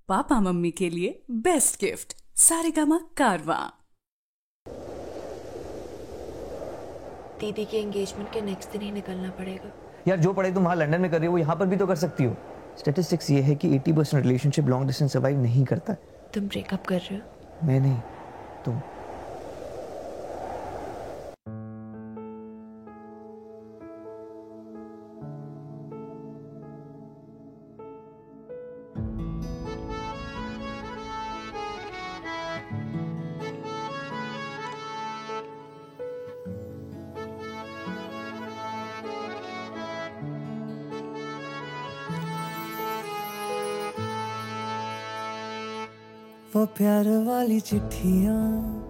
Papa mummy के लिए best gift Saregama कारवां। दीदी के एंगेजमेंट के नेक्स्ट दिन ही निकलना पड़ेगा। यार जो पढ़ाई तुम वहाँ लंदन में कर रही हो वो यहाँ पर भी तो कर सकती हो। स्टैटिस्टिक्स ये है कि 80% रिलेशनशिप लॉन्ग डिस्टेंस सर्वाइव नहीं करता। तुम ब्रेकअप कर रहे हो? मैं नहीं, तुम। वो प्यार वाली चिट्ठियां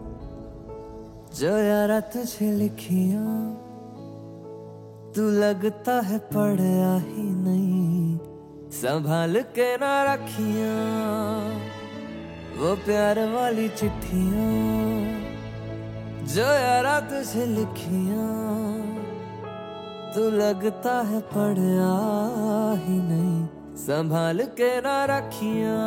जो यारा तुझे लिखियां, तू लगता है पढ़ा ही नहीं, संभाल के ना रखियां। वो प्यार वाली चिट्ठियां जो यारा तुझे लिखियां, तू लगता है पढ़ा ही नहीं, संभाल के ना रखियां।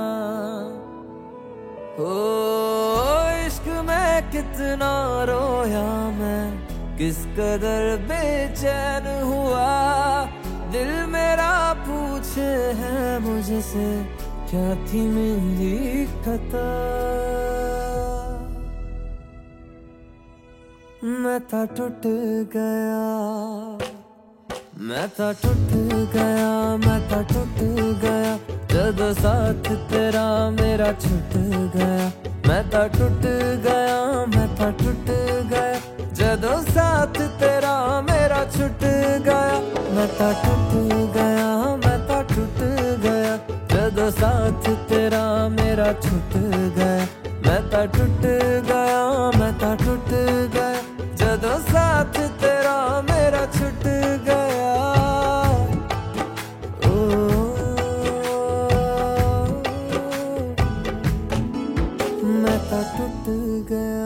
ओ इश्क में कितना रोया मैं, किस कदर बेचैन हुआ, दिल मेरा पूछे है मुझसे क्या थी मेरी खता। मैं था टूट गया, मैं था टूट गया, मैं था टूट गया, जब साथ तेरा मेरा छूट गया। मैं था टूट गया, मैं था टूट गया, जब साथ तेरा मेरा छूट गया। मैं था टूट गया, मैं था टूट गया, जब साथ तेरा मेरा छूट गया। मैं था टूट गया, मैं था टूट गया, जब साथ तेरा मेरा छूट गया। टूट गया।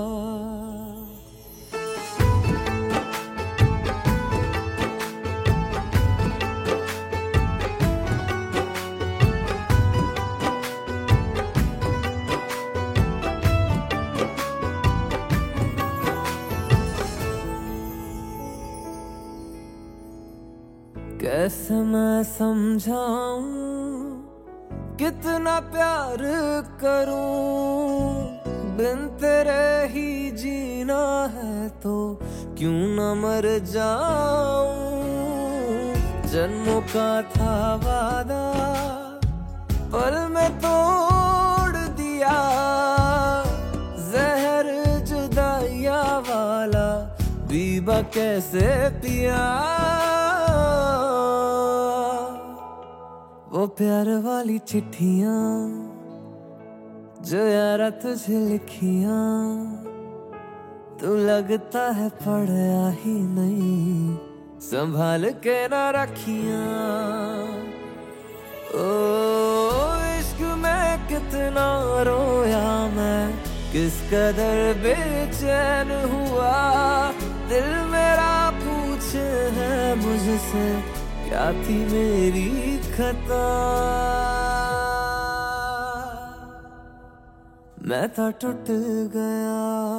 कैसे मैं समझाऊं कितना प्यार करूं, बिन तेरे ही जीना है तो क्यों न मर जाऊं। जन्मों का था वादा पल में तोड़ दिया, जहर जुदाइया वाला बीबा कैसे पिया। वो प्यार वाली चिट्ठियां जो यारा तुझे लिखियां, तू लगता है पढ़ा ही नहीं, संभाल के ना रखियां। ओ इश्क में कितना रोया मैं, किस कदर बेचैन हुआ, दिल मेरा पूछे है मुझसे क्या थी मेरी खता। मैं था टूट गया,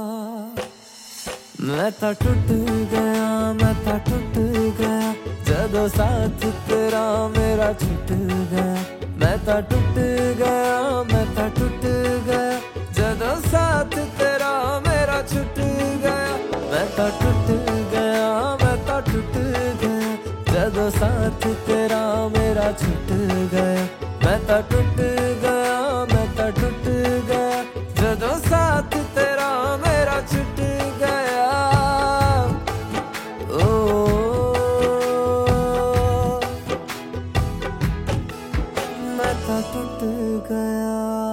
मैं था टूट गया, मैं था टूट गया, जब साथ तेरा मेरा छूट गया। मैं था टूट गया, मैं था टूट गया, जब साथ तेरा मेरा छूट गया। मैं था टूट गया, मैं था टूट गया, जब साथ तेरा मेरा छूट गया। मैं था टूट गया, मैं था टूट गया, जब साथ तेरा मेरा छूट गया। ओ मैं था टूट गया।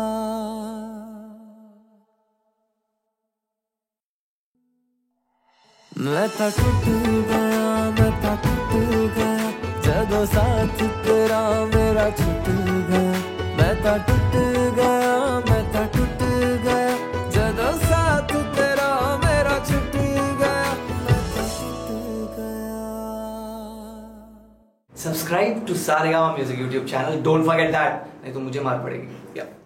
मैं था टूट गया, मैं था टूट गया, जब साथ तेरा मेरा छूट गया। मैं था टूट गया, मैं था टूट गया, जब साथ तेरा मेरा छूट गया। मैं था टूट गया। Subscribe to Saregama music YouTube channel, don't forget that, नहीं तो मुझे मार पड़ेगी।